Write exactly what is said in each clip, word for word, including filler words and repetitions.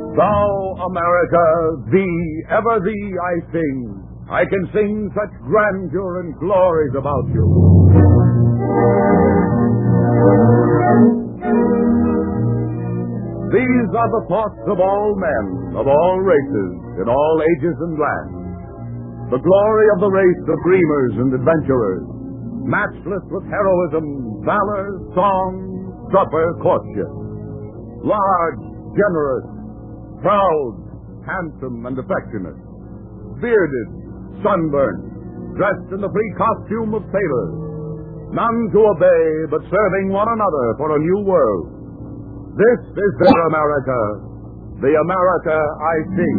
Thou, America, thee, ever thee I sing. I can sing such grandeur and glories about you. These are the thoughts of all men, of all races, in all ages and lands. The glory of the race of dreamers and adventurers, matchless with heroism, valor, song, supper, courtship. Large, generous, proud, handsome, and affectionate. Bearded, sunburned, dressed in the free costume of sailors. None to obey, but serving one another for a new world. This is their America, the America I see.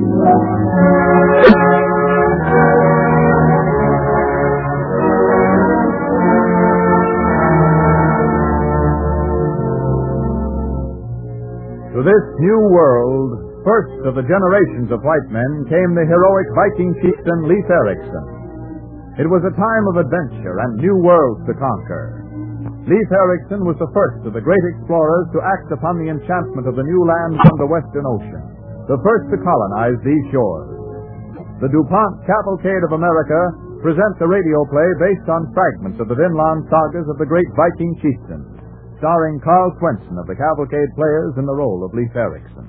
To this new world, first of the generations of white men, came the heroic Viking chieftain Leif Erikson. It was a time of adventure and new worlds to conquer. Leif Erikson was the first of the great explorers to act upon the enchantment of the new land from the Western Ocean, the first to colonize these shores. The DuPont Cavalcade of America present the radio play based on fragments of the Vinland sagas of the great Viking chieftains, starring Carl Swenson of the Cavalcade Players in the role of Leif Erikson.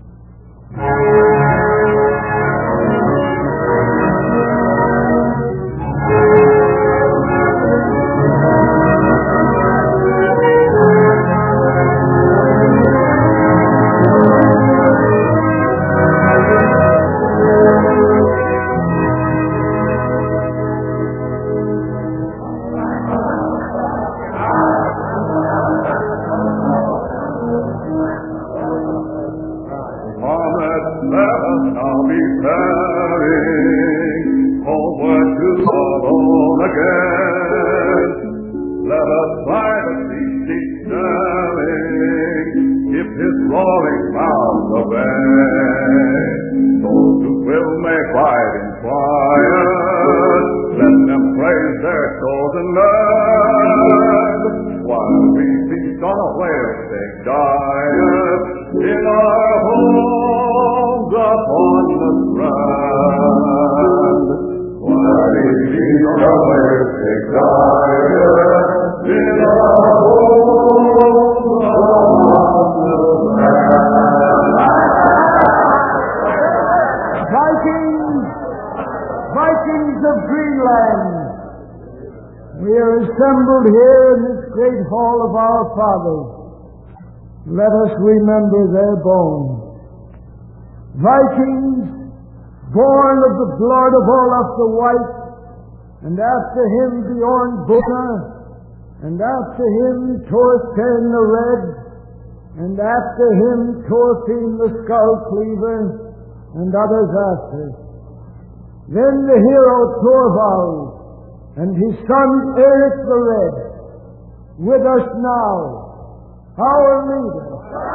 Assembled here in this great hall of our fathers, let us remember their bones. Vikings, born of the blood of Olaf the White, and after him Bjorn Bugner, and after him Thorstein the Red, and after him Thorfinn the Skull Cleaver, and others after. Then the hero Thorvald, and his son Erik the Red, with us now, our leader.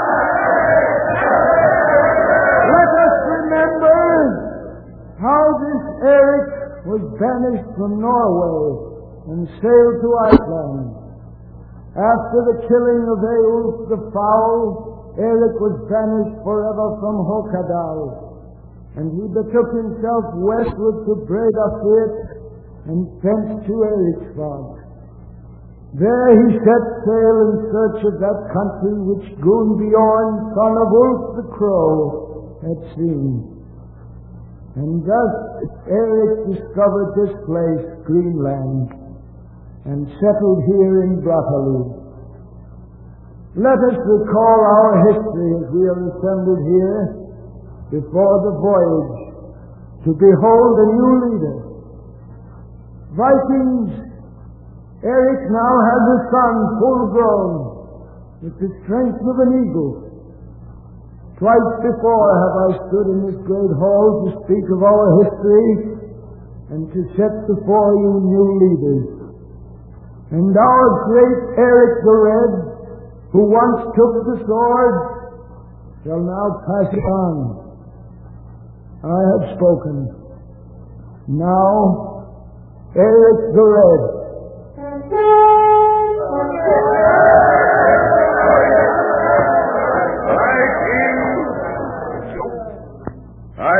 Let us remember how this Erik was banished from Norway and sailed to Iceland. After the killing of Eulf the Foul, Erik was banished forever from Håkadal, and he betook himself westward to Breiðafjörð and thence to Eriksvag. There he set sail in search of that country which Gunnbjorn, son of Ulf the Crow, had seen. And thus Erik discovered this place, Greenland, and settled here in Brattahlid. Let us recall our history as we are assembled here before the voyage to behold a new leader. Vikings, Erik now has a son full grown, with the strength of an eagle. Twice before have I stood in this great hall to speak of our history and to set before you new leaders. And our great Erik the Red, who once took the sword, shall now pass it on. I have spoken. Now, Erik the Red.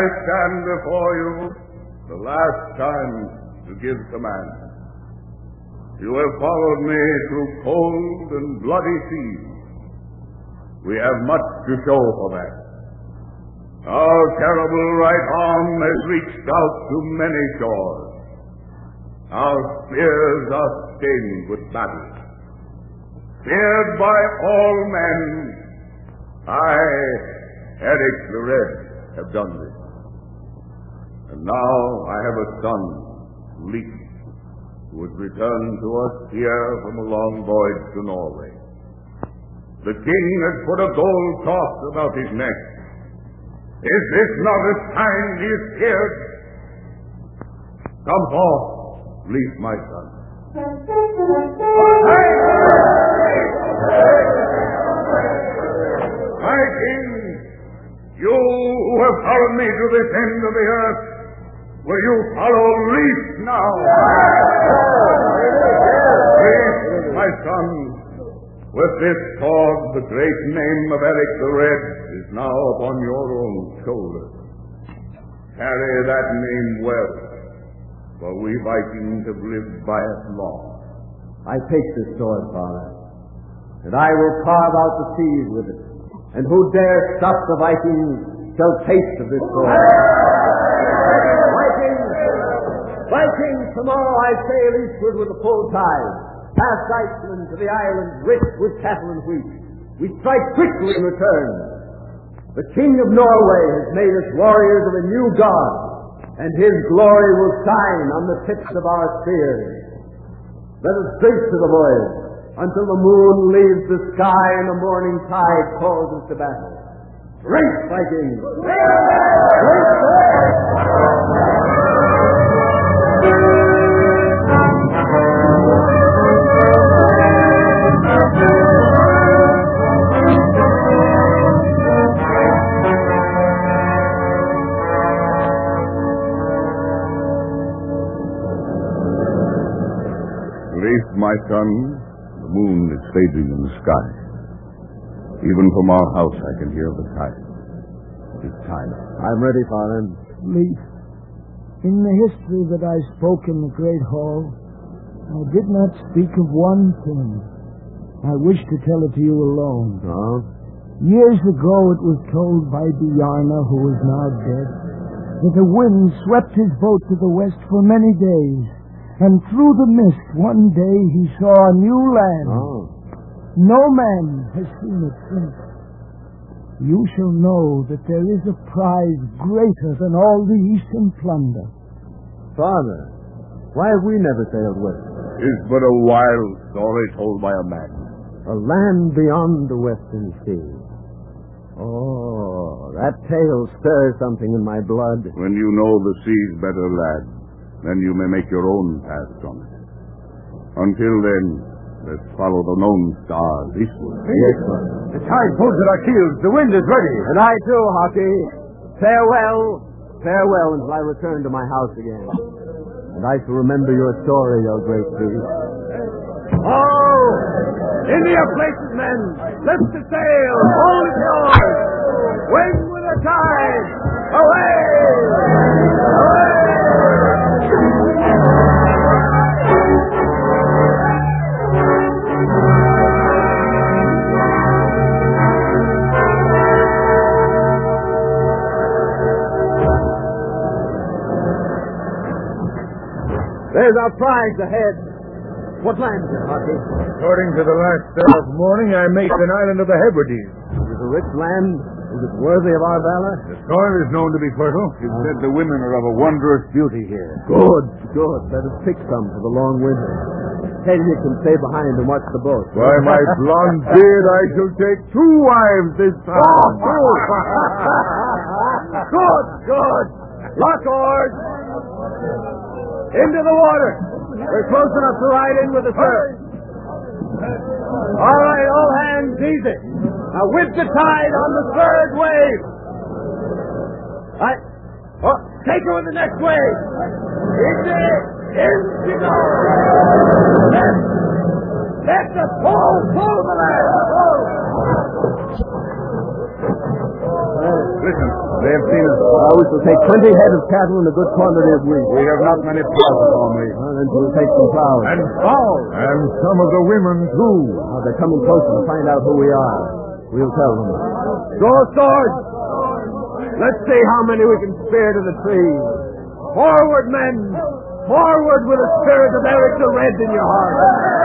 stand before you the last time to give command. You have followed me through cold and bloody seas. We have much to show for that. Our terrible right arm has reached out to many shores. Our spears are stained with battle. Feared by all men, I, Eric the Red, have done this. And now I have a son, Leif, who has returned to us here from a long voyage to Norway. The king has put a gold cross about his neck. Is this not a sign he is feared? Come forth, Leif, my son. My king, you who have followed me to this end of the earth, will you follow Leif now? Leif, my son, with this sword, the great name of Eric the Red is now upon your own shoulders. Carry that name well, for we Vikings have lived by it long. I take this sword, Father, and I will carve out the seas with it, and who dare stop the Vikings shall taste of this sword. Vikings! Vikings, tomorrow I sail eastward with a full tide, past Iceland to the islands rich with cattle and wheat. We strike quickly in return. The King of Norway has made us warriors of a new God, and his glory will shine on the tips of our spears. Let us drink to the voyage until the moon leaves the sky and the morning tide calls us to battle. Drink, Vikings! Leif, my son, the moon is fading in the sky. Even from our house I can hear the tide. It is time. I'm ready, Father. Leif, in the history that I spoke in the great hall, I did not speak of one thing. I wish to tell it to you alone. Oh? Years ago it was told by Bjarne, who is now dead, that the wind swept his boat to the west for many days, and through the mist one day he saw a new land. Oh. No man has seen it since. You shall know that there is a prize greater than all the eastern plunder. Father, why have we never sailed west? It's but a wild story told by a man. A land beyond the western sea. Oh, that tale stirs something in my blood. When you know the seas better, lad, then you may make your own paths on it. Until then, let's follow the known stars eastward. Yes, sir. The tide pulls at our keels. The wind is ready. And I too, Hockey. Farewell. Farewell until I return to my house again. And I shall remember your story, your great priest. Oh! Into your places, men! Lift the sail! Hold it yours! Swing with the tide! Away! Away! There's our prize ahead. What land is it, Hockey? According to the last star of morning, I make an island of the Hebrides. Is it a rich land? Is it worthy of our valor? The soil is known to be fertile. It said the women are of a wondrous beauty here. Good, good. Let us pick some for the long winter. Teddy can stay behind and watch the boat. By my blonde beard, I shall take two wives this time. Good, good. Lock oars. Into the water. We're close enough to ride in with the surf. All right, all hands, easy. Now whip the tide on the third wave. All right. Oh, take her with the next wave. Easy. In she goes. Let, let the pull, pull the land. Listen, They have seen us. Uh, we shall take twenty head of cattle and a good quantity of wheat. We have not many plows, Gormley. Well, then we'll take some plows. And plows. And some of the women, too. Uh, they're coming closer to find out who we are. We'll tell them. Draw swords. Let's see how many we can spare to the trees. Forward, men! Forward with the spirit of Eric the Red in your heart.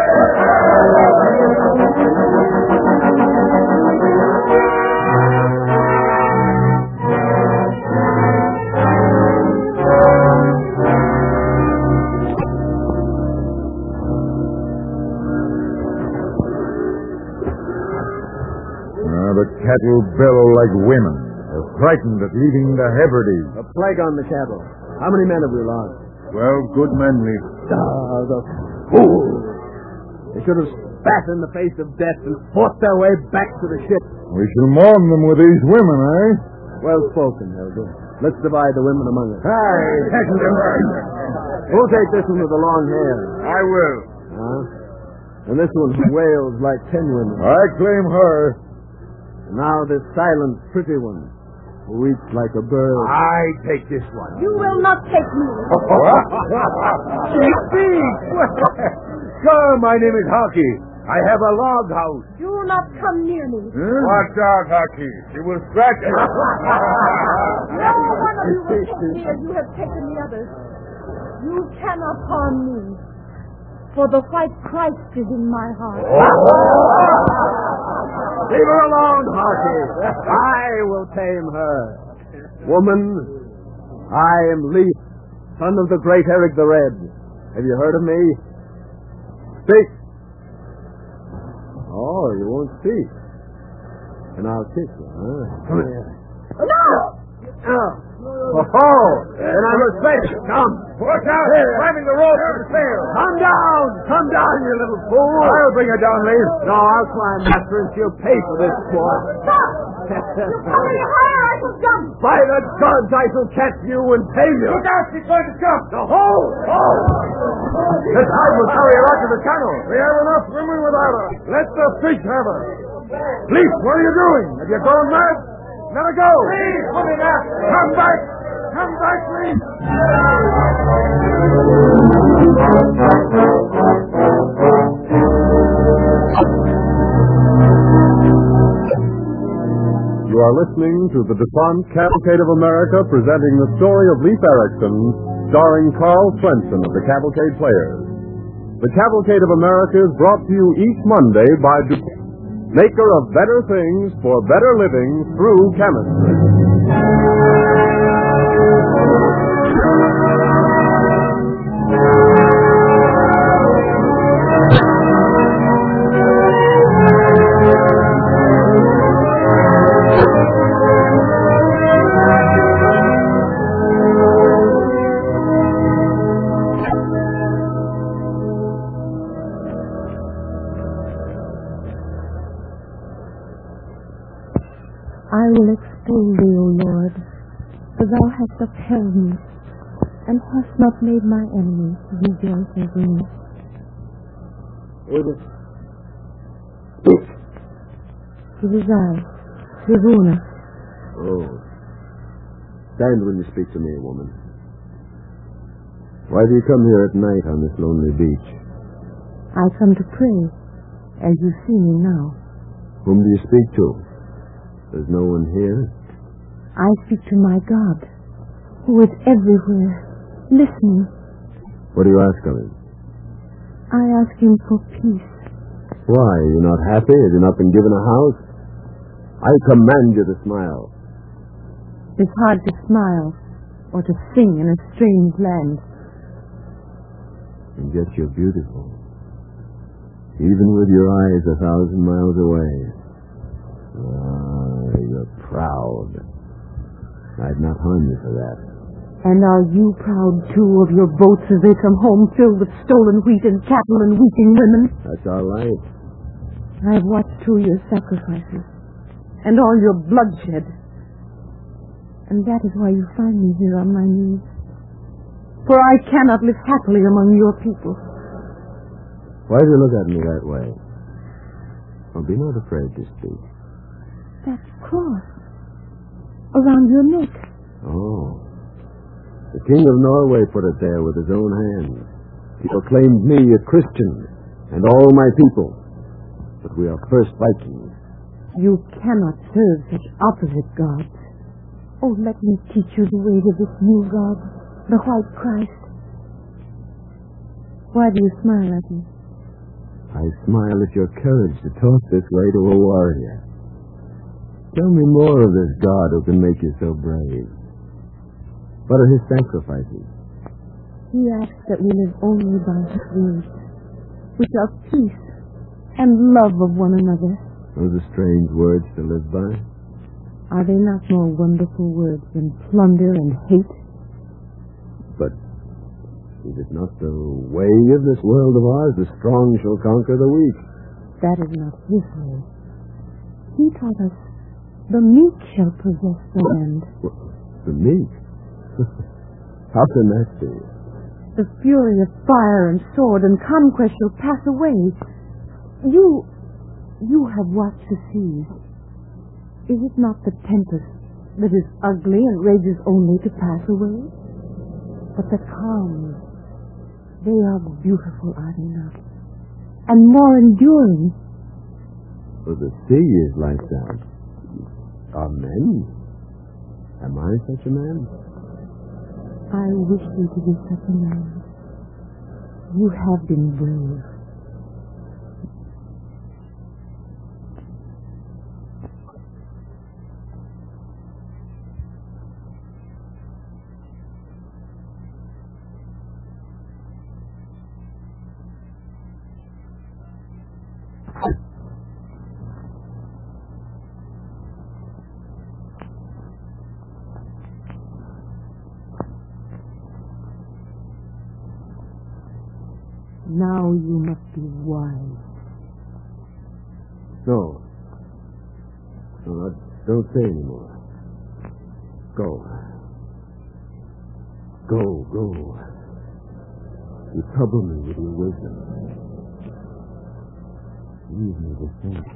Uh, the cattle bellow like women. They're frightened at leaving the Hebrides. A plague on the cattle. How many men have we lost? Twelve good men, Leaf. Ah, the fools! They should have spat in the face of death and fought their way back to the ship. We shall mourn them with these women, eh? Well spoken, Helga. Let's divide the women among us. Aye, second them. Who'll take this one with the long hair? I will. Huh? And this one who wails like ten women. I claim her. And now this silent, pretty one who weeps like a bird. I take this one. You will not take me. She speaks. Sir, my name is Hockey. I have a log house. Do not come near me. Huh? Watch out, Hockey. She will scratch you. No one of you will take me as you have taken the others. You cannot harm me, for the white Christ is in my heart. Leave her alone, Hockey. I will tame her. Woman, I am Leif, son of the great Eric the Red. Have you heard of me? Speak. Oh, you won't speak. And I'll kiss you, huh? Come here. No! Oh, oh, then I must face it. Come. Watch out. Climbing the rope for the sail. Come down. Come down, you little fool. I'll bring her down, Leif. No, I'll climb after her and she'll pay for this sport. Stop! You're coming higher, I shall jump. By the gods, I shall catch you and tame you. Look out, she's going to jump. The hole! Oh! This tide will carry her out to the channel. We have enough women without her. Let the fish have her. Leif, what are you doing? Have you gone mad? Let her go. Please, put it out. Come back. Come back, Leif. You are listening to the DuPont Cavalcade of America presenting the story of Leif Erikson, starring Carl Swenson of the Cavalcade Players. The Cavalcade of America is brought to you each Monday by DuPont, maker of better things for better living through chemistry. I will extol thee, O Lord, for thou hast upheld me, and hast not made my enemies rejoice over me. Who is it? Speak. It is I, Sivuna. Oh. Stand when you speak to me, woman. Why do you come here at night on this lonely beach? I come to pray, as you see me now. Whom do you speak to? There's no one here. I speak to my God, who is everywhere, listening. What do you ask of him? I ask him for peace. Why? Are you not happy? Have you not been given a house? I command you to smile. It's hard to smile or to sing in a strange land. And yet you're beautiful. Even with your eyes a thousand miles away. Ah, you're proud. I'd not harm you for that. And are you proud, too, of your boats as they come home filled with stolen wheat and cattle and weeping women? That's our life. I have watched too your sacrifices and all your bloodshed. And that is why you find me here on my knees. For I cannot live happily among your people. Why do you look at me that way? Oh, be not afraid to speak. That cross. around your neck. Oh. The King of Norway put it there with his own hands. He proclaimed me a Christian and all my people. But we are first Vikings. You cannot serve such opposite gods. Oh, let me teach you the way to this new God, the White Christ. Why do you smile at me? I smile at your courage to talk this way to a warrior. Tell me more of this God who can make you so brave. What are his sacrifices? He asks that we live only by his words, which are peace and love of one another. Those are strange words to live by. Are they not more wonderful words than plunder and hate? But is it not the way of this world of ours? The strong shall conquer the weak. That is not his way. He taught us the meek shall possess the land. The meek? How can that be? The fury of fire and sword and conquest shall pass away. You, you have watched the seas. Is it not the tempest that is ugly and rages only to pass away? But the calms, they are beautiful, are they not? And more enduring. For the sea is like that. Are men? Am I such a man? I wish you to be such a man. You have been brave. Now you must be wise. No. No, don't say any more. Go. Go, go. You trouble me with your wisdom. Leave me to think.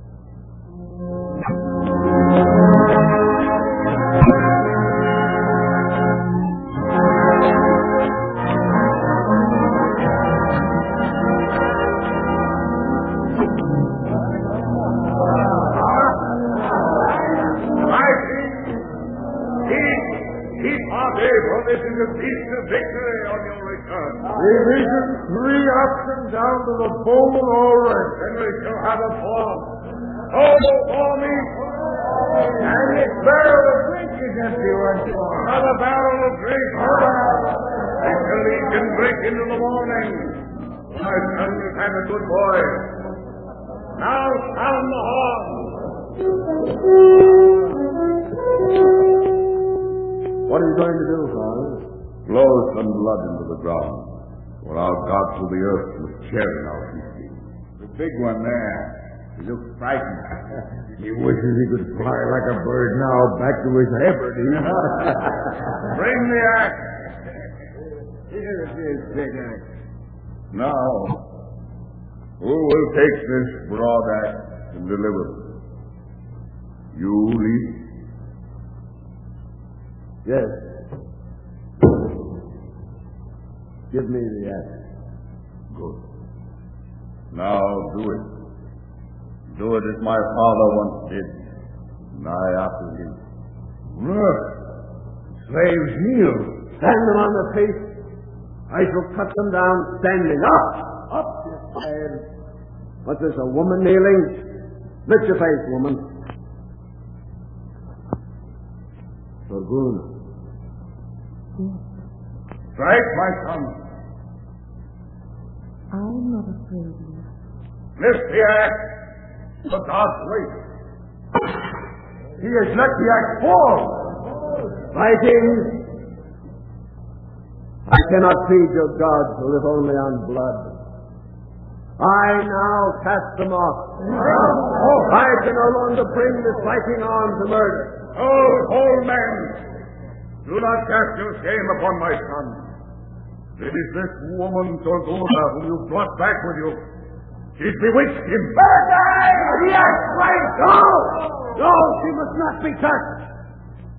This is a feast of victory on your return. Division three up and down to the bowman all right. Then we shall have a fall. Oh, for me! And this barrel of drink is empty once more. Another barrel of drink. Let the legion break into the morning. My son has had a good boy. Now sound the horn. What are you going to do, Father? Blow some blood into the ground, or our gods of the earth will share in our feasting. The big one there. He looks frightened. He wishes he could fly like a bird now back to his Hebrides. Bring the axe. Here it is, big axe. Now, who will take this broad axe and deliver it? You, Leaf? Yes. Give me the axe. Good. Now do it. Do it as my father once did, and I after him. Look, slaves kneel. Stand them on their feet. I shall cut them down standing. Up! Up, you slaves. What's this, a woman kneeling? Lift your face, woman. Sorgun. Strike, my son. I'm not afraid of you. Lift the axe. For God's sake. He has let the axe fall. Vikings, I cannot feed your gods who live only on blood. I now cast them off. I can no longer bring this Viking on to murder. Oh, old man, do not cast your shame upon my son. It is this woman, Sorguna, whom you brought back with you. She's bewitched him. Yes, right. No! No, she must not be touched.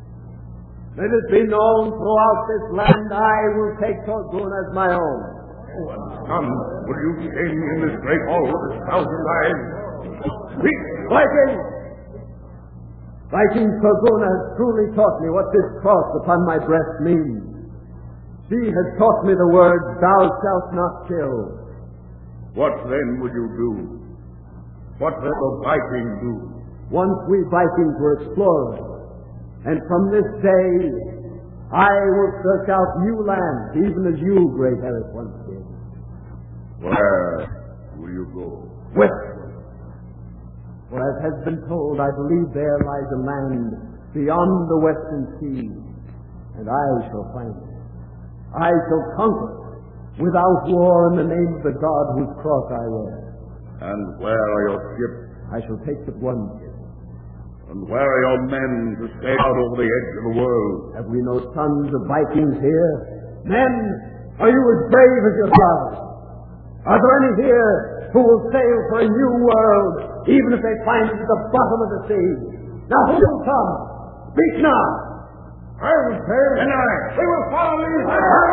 Let it be known throughout this land I will take Torgun as my own. What son will you king in this great hall with a thousand eyes? Speak! Viking! Viking Torgun has truly taught me what this cross upon my breast means. She has taught me the words, thou shalt not kill. What then would you do? What will the Viking do? Once we Vikings were explorers, and from this day I will search out new lands, even as you, great Eric, once did. Where will you go? Westward. For as has been told, I believe there lies a land beyond the western sea, and I shall find it. I shall conquer without war in the name of the God whose cross I wear. And where are your ships? I shall take but one ship. And where are your men to stay out over the edge of the world? Have we no sons of Vikings here? Men, are you as brave as your fathers? Are there any here who will sail for a new world, even if they find it at the bottom of the sea? Now who will come? Speak now! I will say, and I. We will follow these.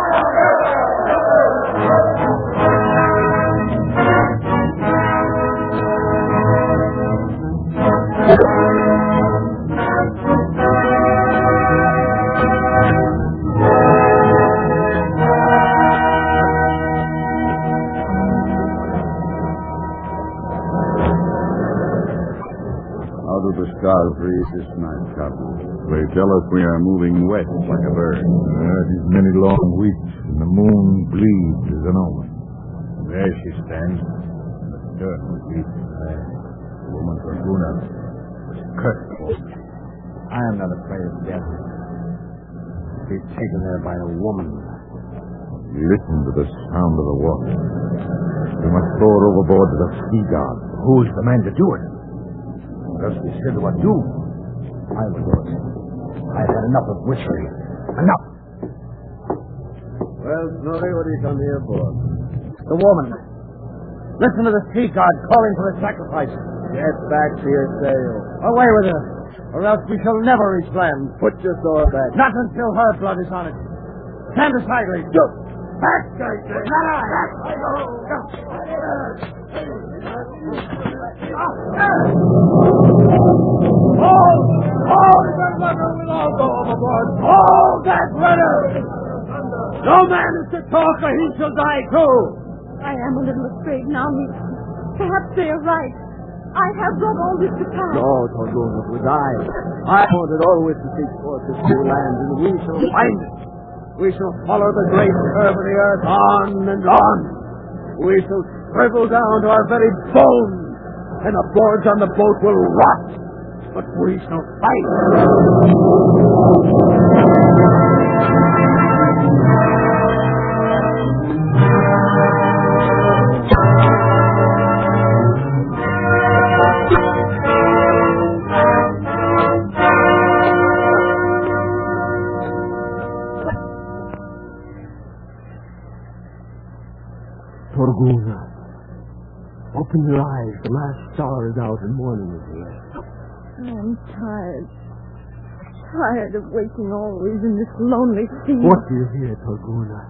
How do the stars read this night, Captain? They tell us we are moving west like a bird. Uh, these many long weeks, and the moon bleeds as an omen. There she stands, the stern was deep. The woman Torguna was cursed for me. I am not afraid of death. Be taken there by a woman. Listen to the sound of the water. We must throw her overboard to the sea god. Who is the man to do it? Thus we said what do. I will do it. I've had enough of witchery. Enough! Well, Snorri, what do you come here for? The woman. Listen to the sea god calling for the sacrifice. Get back to your sail. Away with her, or else we shall never reach land. Put your sword back. Not until her blood is on it. Stand aside, lady. Go. Back, I say. Not I. Back. Go. Oh! Oh! That runner will all go overboard. Oh, that runner! No man is to talk, or he shall die too. I am a little afraid now, Misa. Perhaps they are right. I have brought all this to pass. No, Torgun, it was I. I wanted always to seek forth this new land, and we shall find it. We shall follow the great curve of the earth on and on. We shall shrivel down to our very bones, and the boards on the boat will rot. But we shall fight. Torguna, open your eyes. The last star is out and morning is here. I'm tired. Tired of waking always in this lonely sea. What do you hear, Torguna?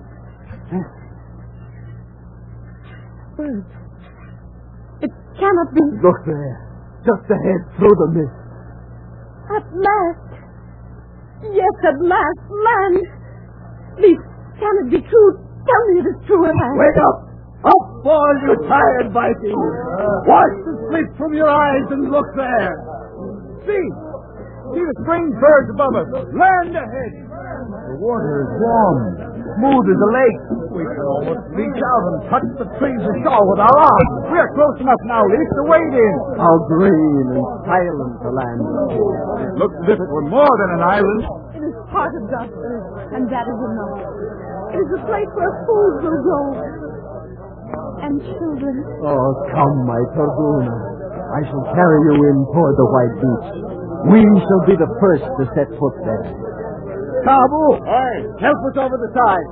Birds. It cannot be. Look there. Just ahead, through the mist. At last. Yes, at last. Land. Please, can it be true? Tell me it is true at last. Wake up! Up, all you tired Vikings! Wash the sleep from your eyes and look there! See! See the strange birds above us. Land ahead! The water is warm, smooth as a lake. We can almost reach out and touch the trees ashore with our arms. We are close enough now, Leaf, to wade in. How green and silent the land is. It looks as if it were more than an island. It is part of God's earth, and that is enough. It is a place where food will grow. And children. Oh, come, my Torguna. I shall carry you in toward the white beach. We shall be the first to set foot there. Kabu! Aye. Help us over the side.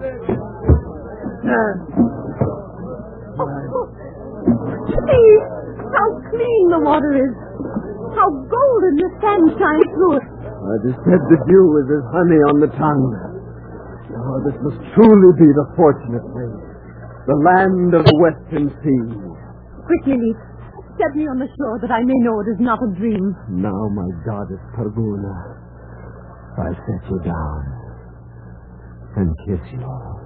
See how clean the water is. How golden the sand shines through it. it is said the dew is as honey on the tongue. Oh, this must truly be the fortunate place, the land of the Western Sea. Quickly, Leaf. Set me on the shore that I may know it is not a dream. Now, my goddess Targuna, I set you down and kiss you.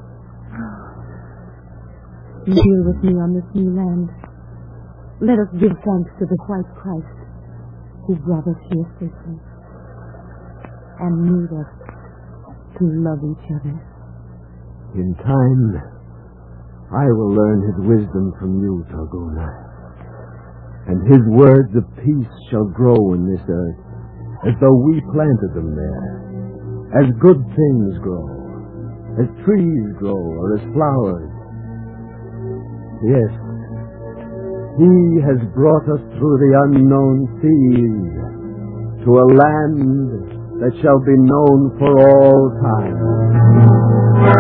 Deal with me on this new land. Let us give thanks to the white Christ who brought us here safely and made us to love each other. In time, I will learn his wisdom from you, Targuna, and his words of peace shall grow in this earth as though we planted them there, as good things grow, as trees grow or as flowers. Yes, he has brought us through the unknown seas to a land that shall be known for all time.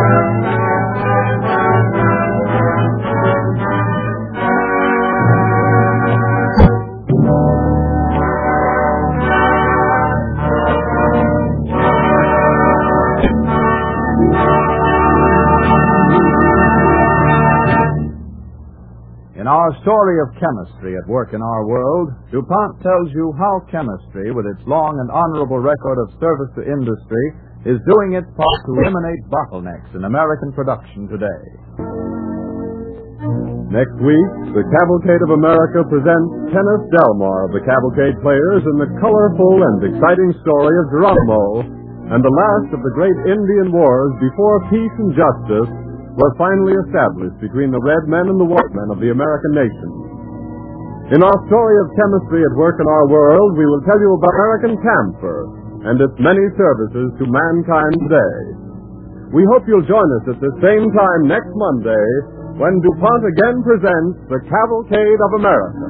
In our story of chemistry at work in our world, DuPont tells you how chemistry, with its long and honorable record of service to industry, is doing its part to eliminate bottlenecks in American production today. Next week, the Cavalcade of America presents Kenneth Delmar of the Cavalcade Players in the colorful and exciting story of Geronimo and the last of the great Indian wars before peace and justice was finally established between the red men and the white men of the American nation. In our story of chemistry at work in our world, we will tell you about American camphor and its many services to mankind today. We hope you'll join us at the same time next Monday when DuPont again presents the Cavalcade of America.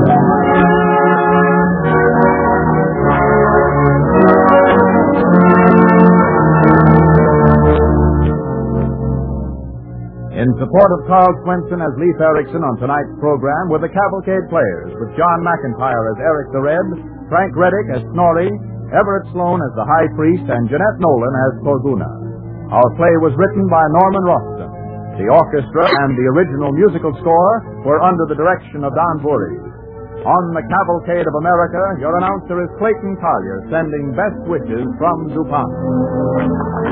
In support of Carl Swenson as Leif Erikson on tonight's program were the Cavalcade Players, with John McIntyre as Eric the Red, Frank Reddick as Snorri, Everett Sloan as the High Priest, and Jeanette Nolan as Torguna. Our play was written by Norman Roston. The orchestra and the original musical score were under the direction of Don Voorhees. On the Cavalcade of America, your announcer is Clayton Collier, sending best wishes from DuPont.